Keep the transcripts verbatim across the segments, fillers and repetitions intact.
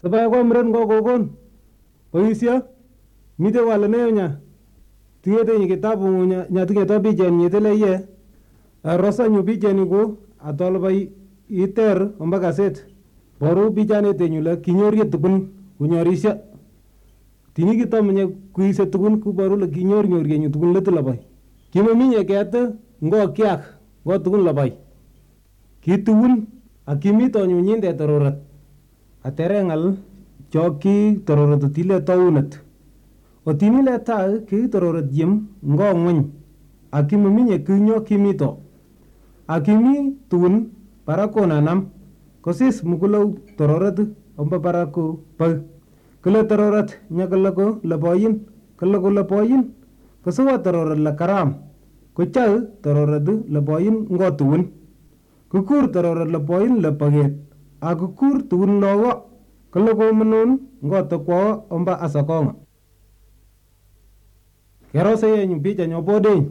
Sabai kwa mren kwa kokon. Boisio. Mite wale neo nya. Tiyete nye kitabu nya nya tiketo picha nye tele ye. Rosa nyu picha ni ko atol bai iter omba kaset. Boru picha ne te nyula kinyorie tukun kunyorisha. Tini kita menye kuise tukun ku boru le kinyor nyorie nyu tukun letu labai. Kimo minye kete ngo kiak ngo tukun labai. Kitukun akimito nyu nyinde tororat. Aterengal choki tororat tile taunet. Otini le ta ki tororat yim ngo ngwen. Akimo minye kunyo kimito. Akimi tun parako nanam. Kosis mukulau tororat omba parako pag. Kala tororat nyakalako laboyin. Kalako laboyin. Kasawa tororat la karam. Kuchal tororat laboyin ngo tuun. Kukur tororat laboyin la paget. Akukur tuun logo. Kalako menun ngo takwa omba asakonga. Kero saya nyumpicha nyopodeng.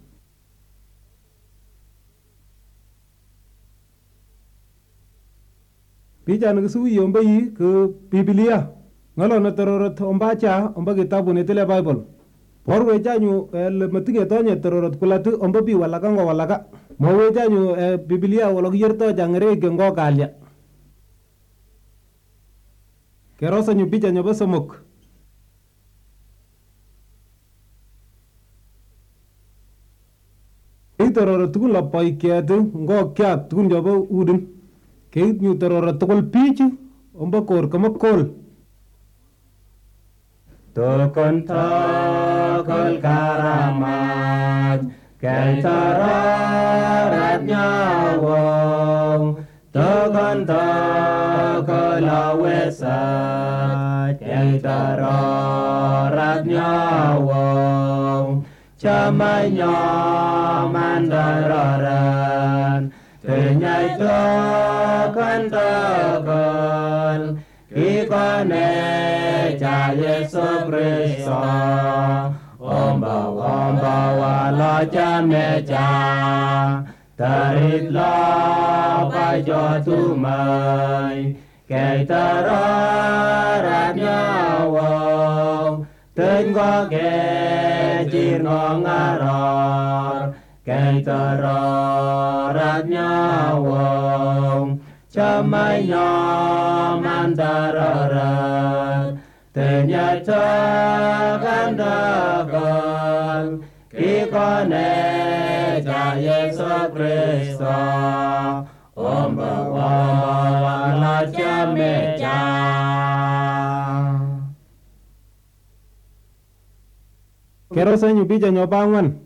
Picha nakasuwi omba yi ke Biblia. Ngalo na tororat omba cha omba kitabu netele Bible. Porwe chanyu el matige tonye tororat kulatu omba bi walaka ngo walaka. Mawe chanyu Biblia wala kiyerto jangre ke ngo kalya. Kero sa nyu picha nyoba somok. Kei tororat tukun la pai kiatu ngo kiat tukun joba udin. Kei nyu tororat tukul pichu omba kor kama kol. Tukun tukul karamat kei tororat nyawong. Tukun tukul awesat kei tororat nyawong. Chamai nyaman dararan Tenyai tukun tukul Kikone cha Yesu Kristo Omba omba wala cha mecha Tarit la pai cho tu mai Kei tararat nyawong Tên có kê chir ngon ngaror Kei tararat nyawong Chamai nyaman tararat Tenyai tukun tukul Kikone cha Yesu Kristo Omba wala cha mecha. Kero sa nyu picha nyoba angwan.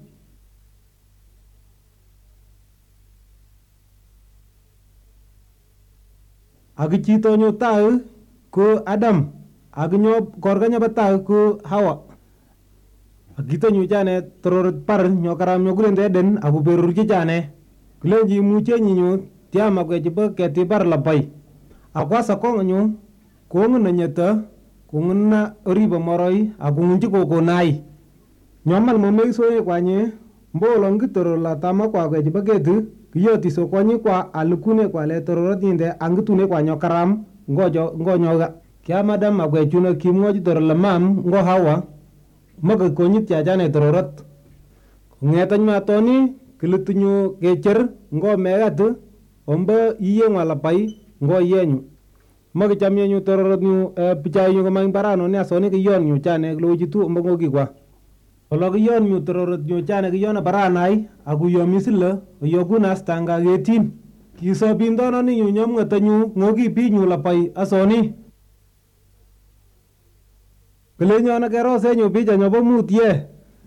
Agi chito nyo tau ko Adam. Agi nyo korga nyo batau ko Hawa. Agi to nyu jane tororot par nyo karam nyo gulen Eden agu berur ki jane. Gulen ji muche nyu tiama kwe jipa keti bar labai. Akwa sakong nyu kong na nyeta kong na riba moroi agu ngunji koko nai. Nyamal momei soye kwanye mbolo ngitoro la tama kwa kwe jipa ketu kiyo tiso kwanyi kwa alukune kwa le tororat yinde angitune kwa nyokaram ngojo ngonyoga kya madam magwe chuna kimwoji toro la mam ngo Hawa maga konyit ya jane tororat ngetany ma toni kilutunyu kecher ngo megatu omba iye ngwala pai ngo yenyu maga chamye nyu tororat nyu pichai nyu kamang parano ne asoni kiyon nyu chane lojitu omba ngogi kwa Olo kiyon nyu tororat nyu chane kiyon paranai aku yo misila yo kunas tanga getin kiso bindono ni nyu nyom ngata nyu ngogi pi nyu lapai asoni kele nyo na kero se nyu picha nyo bo mutie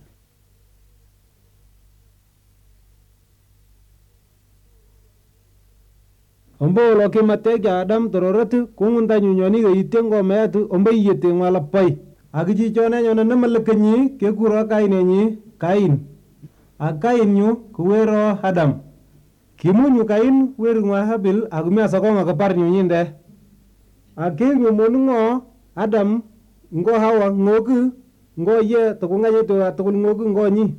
ombo lo kimate ga Adam tororat kungunda nyu nyoni ge itengo meatu omba yete ngala pai Agiji chone nyone nemalekenyi kekuro kainenyi Kain. A Kain nyu kuwero Adam. Kimu nyu Kain weru ngwa Habil agumia sakonga kapar nyu nyinde. A kenyu monungo Adam ngo Hawa ngoku ngo ye tokunga yeto atokun ngoku ngo nyi.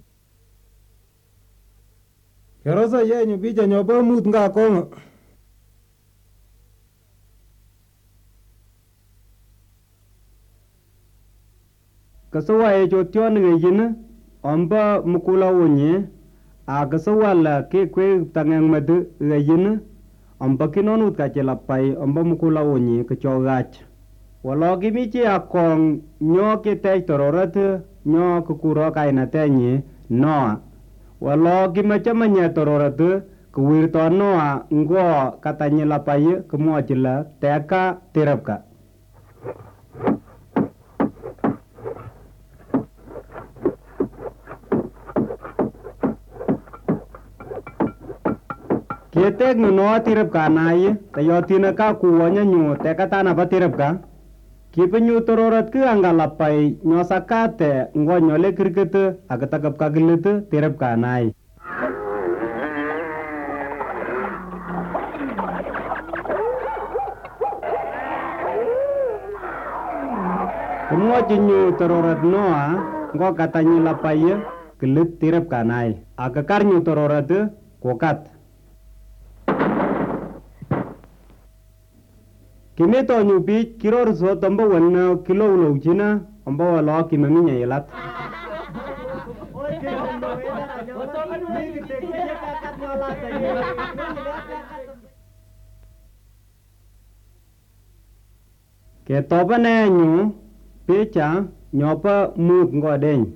Kerosa ye nyu bija nyoba mut nga konga. kasawa e chotyon ngejin amba mukula wonye a kasawa la ke kwe tangeng madu ngejin amba kinonut ka chelapai amba mukula wonye ke chogach walo gimichi akong nyo ke te tororat nyo kukuro kaina tenye noa walo gimachamanya tororat kuwirto noa ngo katanye lapai kemwachila teka tirapka Ketek no tirap ka nai tayo tinaka kuwanya nyu teka tana pa tirap ka kipenyu tororat ke anggalapay nyo sakate ngo nyole kirkete agatakap kagilete tirap ka nai Kumwa jinyu tororat noa ngo katanya lapay gelit tirap ka nai agakar nyu tororat kokat Kimeto nyupi kiror so tamba wana kilo ulo uchina amba wala kimaminya yelat. Ketopa na nyu pecha nyopa mut ngodeng.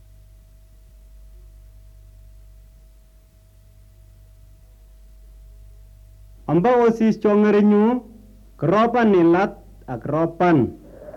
Amba osis chongere nyu Keropan nilat akropan.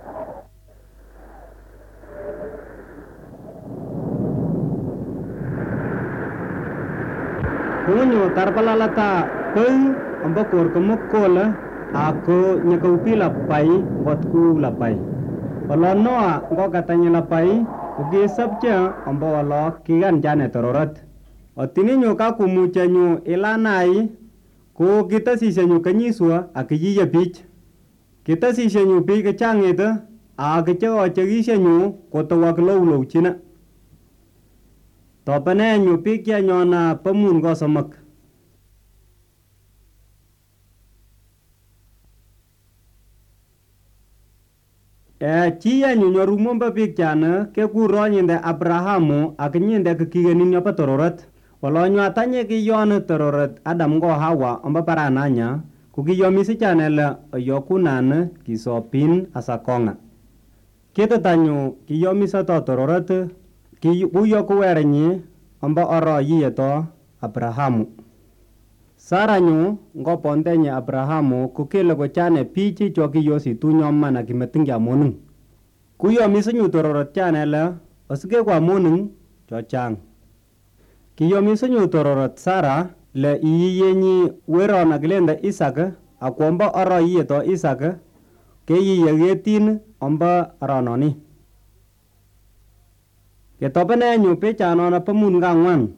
Kunyo tarpalalata peng amba kor kemukola aku nyekaupi lapai buatku lapai. Kalau noa ngo katanya lapai ugi sabja amba wala kian jane tororat. Otini nyo kaku mucanyo ilanai Ko kita sisenyu kanyiswa akijiya pich. Kita sisenyu pi kachangita a kachawa chagisenyu kotawa klaulau china. Topane nyu pi kya nyona pamun go samak. E chiya nyu nyorumomba pi kyana ke kuro nyinde Abrahamu akinyinde kikigeni nyopa tororat. Walo nyatanye ki yon tororat Adam go Hawa amba parananya kuki yomisi chanela yokunan kisopin asakonga. Kita tanyo ki yomisa to tororat ki uyo kuwerenye amba oro yiyeto Abrahamu. Saranyo ngo pontenye Abrahamu kukile ko chane pichi choki yosi tunyoma na kimetingya monung. Kuyo misinyu tororat chanela osike kwa monung chochang. Kiyomisenyu tororat Sara le iyenyi wero na glenda Isaka akwamba oro yiyeto Isaka ke yiyegetin omba aranoni. Ketopene nyu pecha nona pamun ngangwan.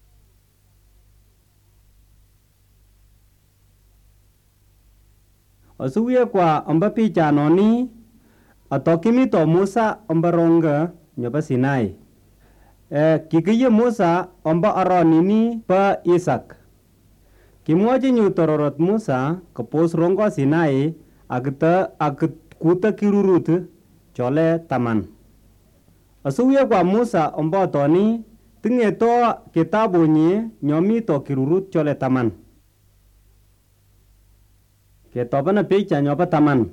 Osuye kwa omba pecha noni atokimito Musa omba ronga nyoba Sinai. Eh, kikiye Musa omba aronini pa Isak. Kimwaji nyu tororat Musa kapos rongo Sinai agta agkuta kirurut chole taman. Asuye kwa Musa omba toni tingeto kitabu nye nyomi to kirurut chole taman. Ketopana pecha nyopa taman.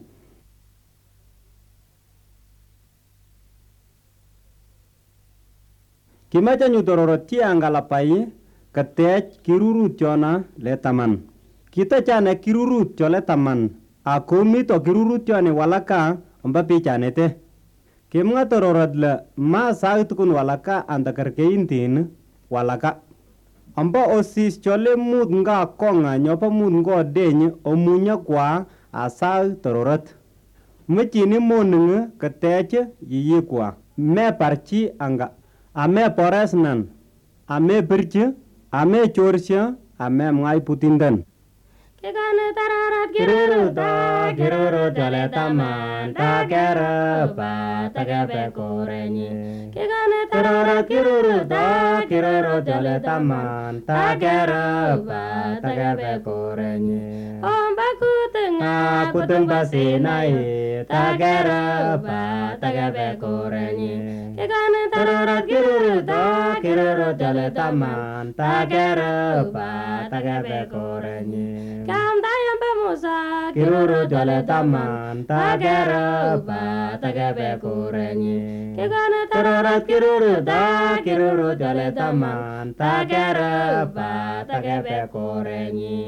Kimacha nyu tororat chi angalapai katech kirurut chona le taman. Kita chane kirurut chole taman. Ako mito kirurut chone walaka amba pichanete. Kimnga tororat le ma sagitukun walaka andakarkeintin walaka. Amba osis chole mut nga konga nyopa mut ngo deny omunya kwa asag tororat. Mchini monunga katech yiyi kwa. Me parchi anga. Ame poresnan, ame birche, ame chorsya, ame mngai putindan. Kekane tararat kiruru ta kiruru kiruru jole taman takere ba takebe korenyi kigane tororat kiruru da kiruru jole taman takere ba takebe korenyi omba kutenga kuteng basinai takere ba takebe korenyi kigane tororat kiruru da kiruru jole taman takere ba takebe korenyi kam dayam bemusa kiruru jole taman takere ba takebe korenyi kigane tororat kiruru da kiruru jole taman takere ba takebe korenyi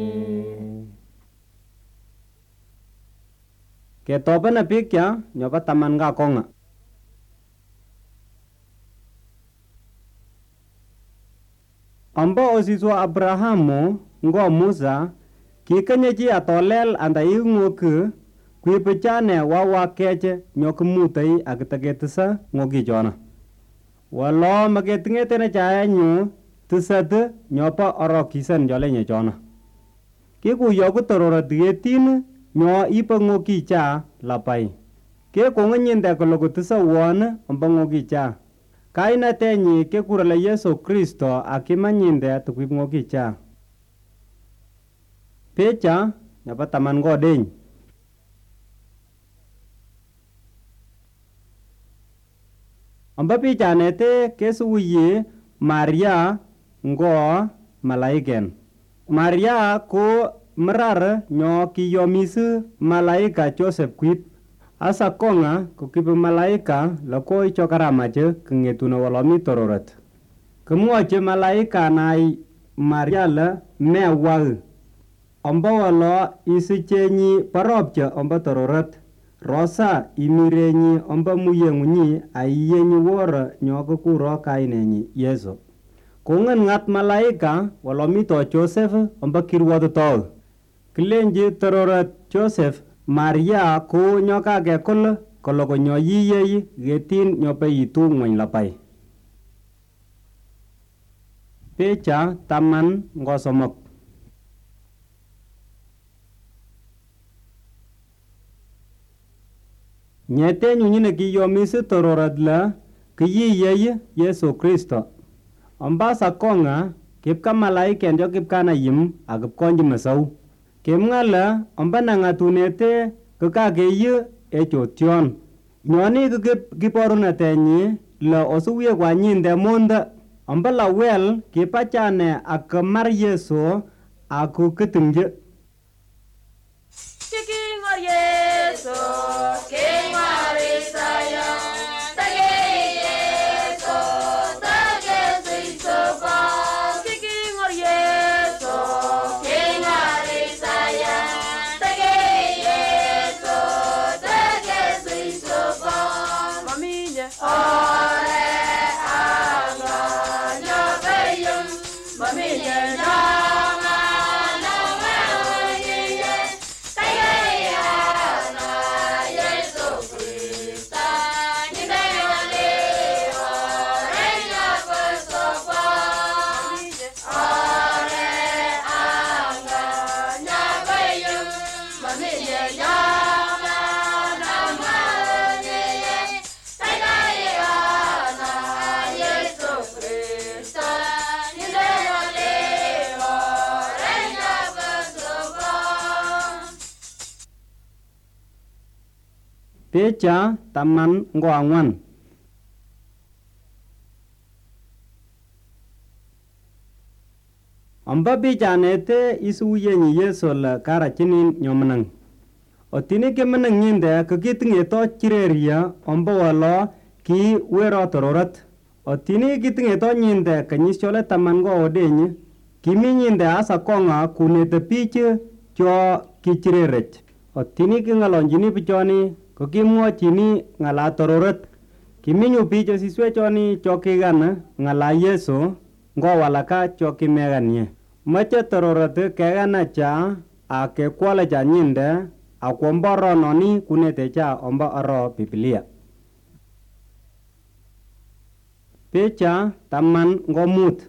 ketopena pikya nyoba taman ga konga amba osiswa Abrahamu ngo Musa kikanyeji atolel anda ingoku kuipechane wawa keche nyokumutai agitagetisa ngogi jona walo magetingetene chayanyu tisat nyopa orokisan jole nye jona kiku yoku torora digetin nyo ipa ngogi cha lapai ke konganyinde kologo tisa won amba ngogi cha kaina tenyi ke kurala Yesu Kristo akimanyinde tukwip ngogi cha pecha nyapa taman godeny amba picha nete kesuye Maria ngo malaiken Maria ko merar nyo kiyomisu malaika Joseph kwip asa konga kukipu malaika lako icho karamache kengetuna walomi tororat kemwoche malaika nai Maria la mewag amba walo isichenyi paropche amba tororat rosa imirenyi amba muyengunyi aiyenyi wora nyoko kuro kainenyi Yesu kongen ngat malaika walomi to Joseph amba kirwoto to kilenji tororat Joseph Maria ko nyoka ke kol kologo nyoyiye getin nyope itu ngwen lapai pecha taman ngosomok nyete nyunyine ki yomisi tororat la kiyiye Yesu Kristo ambasa konga kipka malaiken jo kipkana yim akipkonji mesau kemngala amba nangatunete kakakeyi echotion nyoni kiporunatenyi la osuwie kwa nyinde monda amba la wel kipachane akamar Yesu aku kitingje Kikingor Yesu kingor Isaya tage Yesu tage Sisoba kikingor Yesu kingor Isaya tage Yesu tage Sisoba maminya ore anga nyabayum maminya pecha taman ngo angwan amba pecha nete isuye nyi Yesu la karachinin nyomnang otini kemenang nyinde kakitinge to chireria amba walo ki wero tororat otini kitinge to nyinde kanyisyole taman ngo odenyi kimi nyinde asa konga kunete piche cho kichirerech otini kingalonjini pichoni kokimwochini ngala tororat kiminyu piche siswechoni chokigana ngala Yesu ngo walaka chokimeganie mache tororat kegana cha ake kwala cha nyinde akomboro noni kunete cha omba aro Biblia pecha taman ngo mut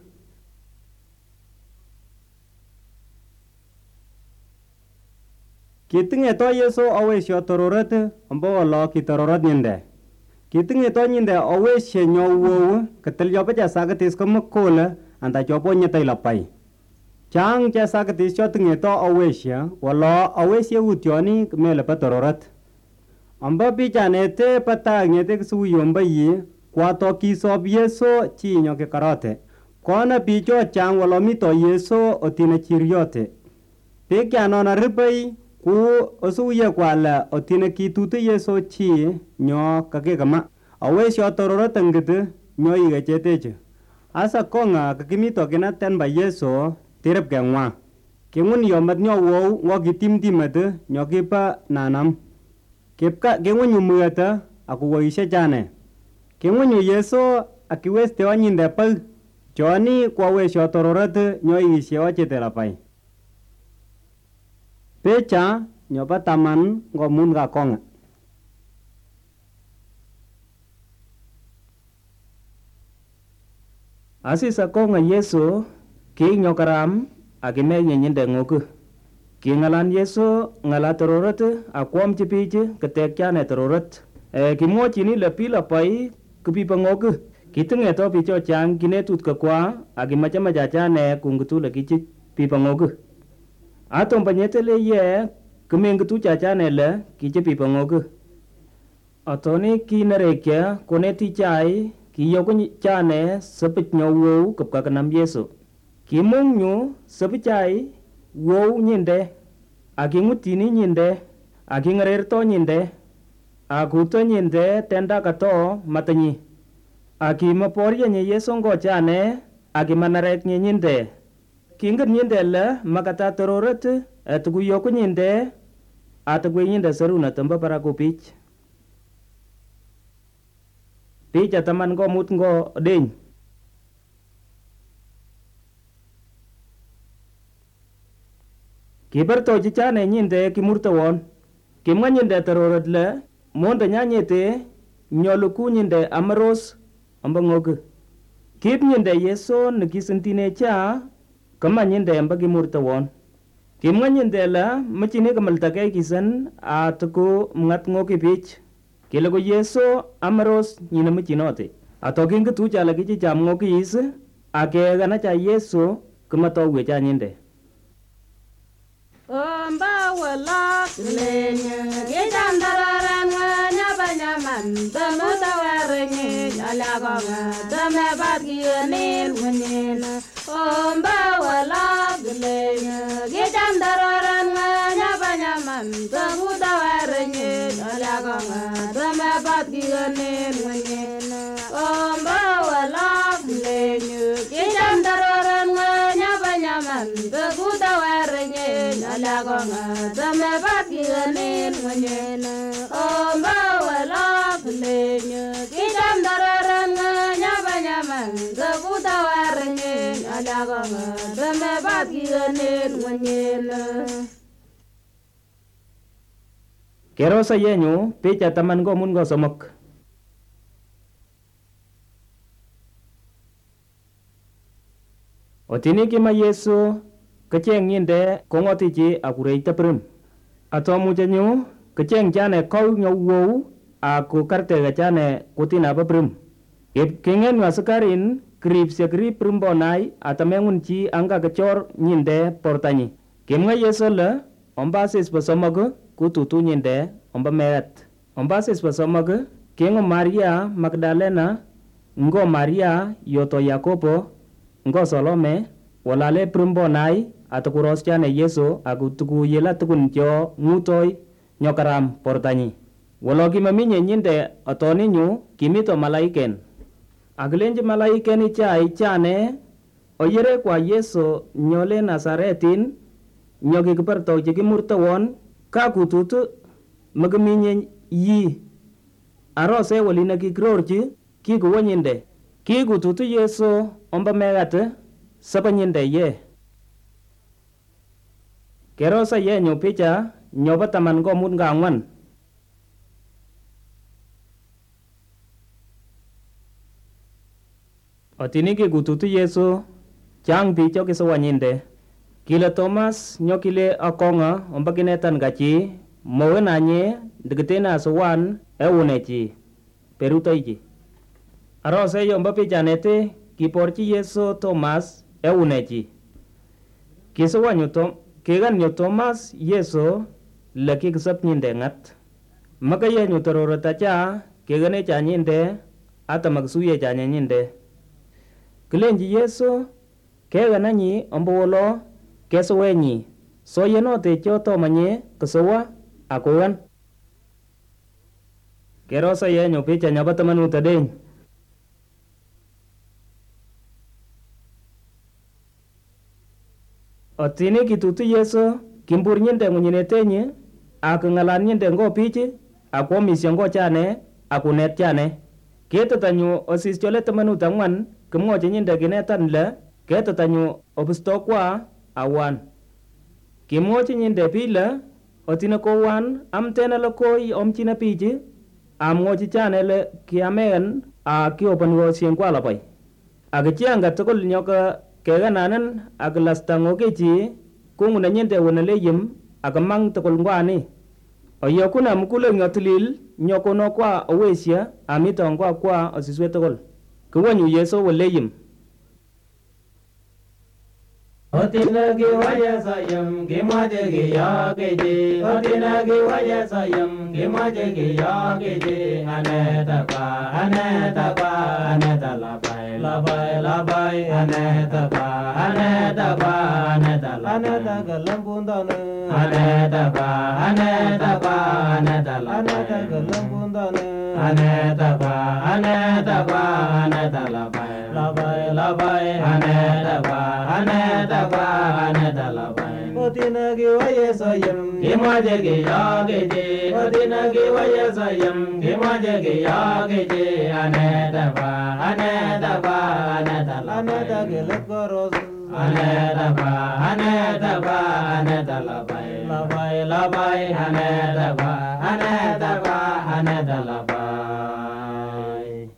Kitingeto Yesu awesio tororet ombo wolo kitororet nyinde. Kitingeto nyinde awesio nyowo ketel jobe ja saketis komokole anda jobo nyete lapai. Chang ja saketis jo tingeto awesio wolo awesio utioni mele patororet. Ombo pijanete patag nyete ksuyomba yi kwato kisob Yesu chi nyoke karote. Kona pijo chang wolo mito Yesu otine chiriote. Pikyanona ripai ku osuye kwala otine kitutu Yesu chi nyo kakekama. Awesio tororet ngite nyo igecheteche. Asa konga kakimito kinaten ba Yesu tirep kengwa. Kengun yomat nyo wow ngo kitimtimete nyo kipa nanam. Kipka kengun yumuyata aku woishe chane. Kengun yu Yesu akiweste wanyinde pag. Choni kwa wesio tororet nyo igishe wachete lapai. Pecha nyoba taman ngomun ka konga. Asisa konga Yesu ki nyokaram akime nyinde ngoku. Ki ngalan Yesu ngala tororet akwam chipiji ketekyane tororet. E kimwochini lepi lapai kupipa ngoku. Kitingeto picho chang kinetut kakwa akimacha majachane kungutule kichik pipa ngoku. Atom panyetele ye kumengutu chachane le kiche pipa ngoku. Atoni kinerekya koneti chai kiyoku chane sepich nyo wow kapkakanam Yesu. Kimung nyu sepich chai wow nyinde. Akingutini nyinde. Akingererto nyinde. Akuto nyinde tenda kato matanyi. Akimaporya nye Yesu ngo chane. Akimanarek nye nyinde. Kingat nyinde le makata tororet atukuyoku nyinde. Atukwe nyinde saruna tamba para kupich. Picha taman ngo mut ngo ding. Kiberto chichane nyinde kimurtawon. Kimwa nyinde tororet le monda nyanyete nyoluku nyinde amaros amba ngoku. Kip nyinde Yesu nikisintine cha kama nyinde amba kimurtawon. Kimwa nyinde la machine kamaltake kisan atuku mngat ngoki pich. Kile ko Yesu amaros nyina machinote. Atoking tucha la kichi cham ngoki is ake gana cha Yesu kumatowe cha nyinde. Omba wala lenya gejam dararan nya banyaman tamuta warenye alagonga tame bagi anil wenyen. Omba wala lenya gejam dararan nya banyaman tamuta warenye alagonga tame bagi anil wenyen. Omba wala lenya gejam dararan nya banyaman tamuta warenye alagonga tame bagi anil wenyen. Omba wala lenya gejam dararan nya banyaman tamuta warenye alagonga tame bagi anil wenyen. Kero sa yenyu picha taman go mun go somok. Otini kima Yesu kecheng nyinde kongotichi akurei taprim. Atomu chanyu kecheng chane kau nyowo aku karte chane kutina paprim. Ip kingen wasakarin krip se krip primbonai atamengun chi anga kechor nyinde portanyi. Kimwa Yesu le ombasis pasomagu kututu nyinde omba meret. Ombasis pasomagu kengo Maria Magdalena ngo Maria yoto Yakobo ngo Salome walale primbonai atakuros chane Yesu aku tuku yela tukun jo ngutoi nyokaram portanyi. Walo kimaminye nyinde atoni nyu kimito malaiken. Aglenji malaiken ichai chane oyere kwa Yesu nyole Nazaretin nyoki kiparto chikimurtawon kakututu magaminye yi. Arose walina kikrorchi kikuwa nyinde. Kikututu Yesu omba megate sapa nyinde ye. Kerosa ye nyo picha nyoba taman go mun ga ngwan. Otini kikututu Yesu chang picho kisawa nyinde. Kile Thomas nyokile akonga ombakinetan gachi mowenanye ndikitena suwan ewunechi perutoiji. Arose yomba pichanete kiporchi Yesu Thomas ewunechi. Kisuwanyu Tom keganyo Thomas Yesu laki kisap nyinde ngat. Makayenyu tororota cha kegane cha nyinde ata magsuye cha nyinde. Kilenji Yesu kegananyi ombolo kesuwenyi so yenote choto manye kusuwa akuwan. Kerosa yenyu picha nyabata manuta deny. Otini kitutu Yesu kimbur nyinde ngunyinetenye ak ngalan nyinde ngo pichi akwomisyo ngo chane akunet chane. Ketatanyu osis chole tamanut angwan kimwochi nyinde kinetan le ketatanyu obisto kwa awan. Kimwochi nyinde pile otina ko wan amtena le koi omchina pichi amwochi chane le kiamen a kiopan wosien kwa labai. Akichianga tukul nyoka kegananen ak lasta ngokechi kunguna nyinde wonale yim akamang tukul ngwani. Oyokuna mukule ngotilil nyokono kwa owesia amito ngwa kwa osiswe tukul. Kiwanyu Yesu wale yim. Otina ki waya sayam ki maje ki ya ke je. Otina ki waya sayam ki maje ki ya ke je. Aneta kwa aneta kwa aneta labai labai labai aneta kwa aneta kwa aneta labai aneta galambundana aneta kwa aneta kwa aneta labai aneta galambundana aneta kwa aneta kwa aneta labai labai labai aneta kwa aneta kwa aneta labai. Otina ki waya sayam ki maje ki ya ke je. Otina ki waya sayam ki maje ki ya ke je. Aneta kwa aneta kwa aneta labai aneta gelekoroz aneta kwa aneta kwa aneta labai labai labai aneta kwa aneta kwa aneta labai.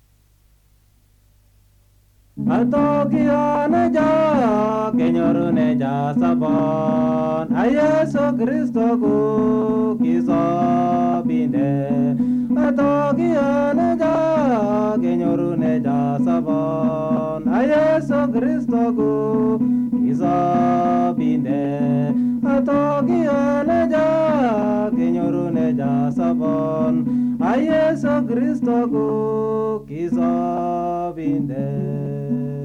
Atokiane ja kenyorune ja sabon Yesu Kristo ku kisabinde. Atokiane ja kenyorune ja sabon Yesu Kristo ku kisabinde. Atokiane ja kenyorune ja sabon Yesu Kristo ku kisabinde.